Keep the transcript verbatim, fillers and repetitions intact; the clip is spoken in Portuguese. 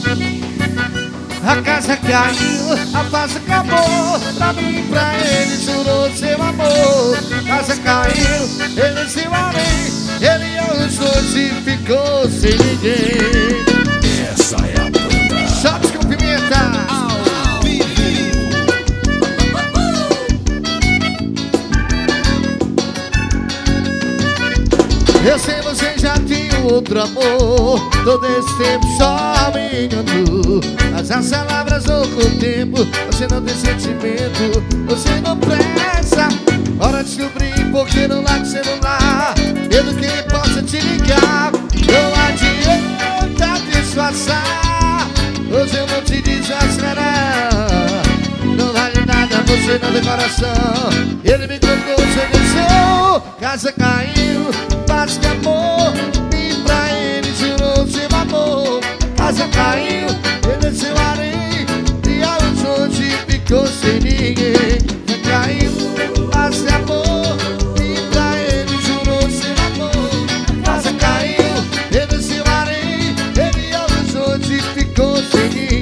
A casa caiu, a paz acabou. Pra mim e pra ele jurou seu amor. A casa caiu, ele se amei. Ele arrojou e ficou sem ninguém. Essa é a banda. Shots com pimenta. Eu sei você já tinha outro amor. Todo esse tempo só me enganou. Mas as palavras não com o tempo. Você não tem sentimento, você não presta. Hora de descobrir porque não larga o celular. Medo que ele possa te ligar. Não adianta disfarçar. Hoje eu vou te desacelerar. Não vale nada, você não tem coração. Ele me contou, você deixou. Casa caiu, paz que amor.